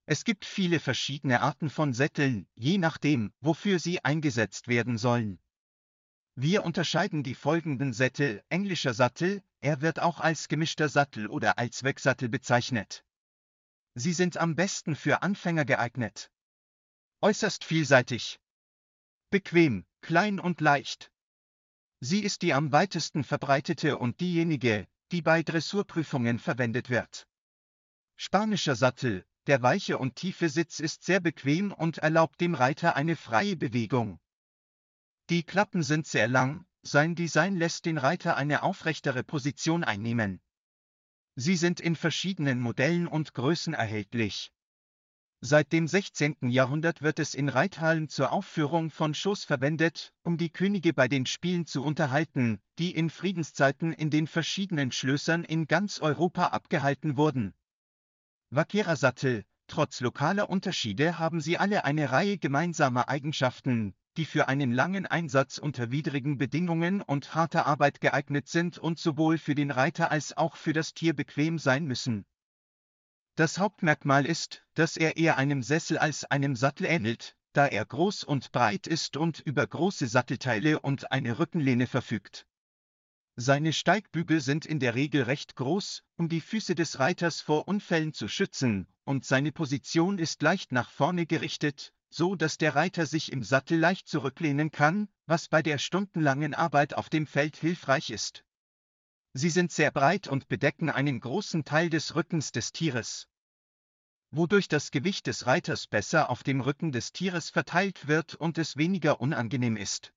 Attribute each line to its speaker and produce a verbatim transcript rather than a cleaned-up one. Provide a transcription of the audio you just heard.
Speaker 1: Es gibt viele verschiedene Arten von Sätteln, je nachdem, wofür sie eingesetzt werden sollen. Wir unterscheiden die folgenden Sättel: englischer Sattel, er wird auch als gemischter Sattel oder als Wegsattel bezeichnet. Sie sind am besten für Anfänger geeignet. Äußerst vielseitig. Bequem, klein und leicht. Sie ist die am weitesten verbreitete und diejenige, die bei Dressurprüfungen verwendet wird. Spanischer Sattel, der weiche und tiefe Sitz ist sehr bequem und erlaubt dem Reiter eine freie Bewegung. Die Klappen sind sehr lang, sein Design lässt den Reiter eine aufrechtere Position einnehmen. Sie sind in verschiedenen Modellen und Größen erhältlich. Seit dem sechzehnten Jahrhundert wird es in Reithallen zur Aufführung von Shows verwendet, um die Könige bei den Spielen zu unterhalten, die in Friedenszeiten in den verschiedenen Schlössern in ganz Europa abgehalten wurden. Vaquera-Sattel, trotz lokaler Unterschiede haben sie alle eine Reihe gemeinsamer Eigenschaften, die für einen langen Einsatz unter widrigen Bedingungen und harter Arbeit geeignet sind und sowohl für den Reiter als auch für das Tier bequem sein müssen. Das Hauptmerkmal ist, dass er eher einem Sessel als einem Sattel ähnelt, da er groß und breit ist und über große Sattelteile und eine Rückenlehne verfügt. Seine Steigbügel sind in der Regel recht groß, um die Füße des Reiters vor Unfällen zu schützen, und seine Position ist leicht nach vorne gerichtet, so dass der Reiter sich im Sattel leicht zurücklehnen kann, was bei der stundenlangen Arbeit auf dem Feld hilfreich ist. Sie sind sehr breit und bedecken einen großen Teil des Rückens des Tieres, wodurch das Gewicht des Reiters besser auf dem Rücken des Tieres verteilt wird und es weniger unangenehm ist.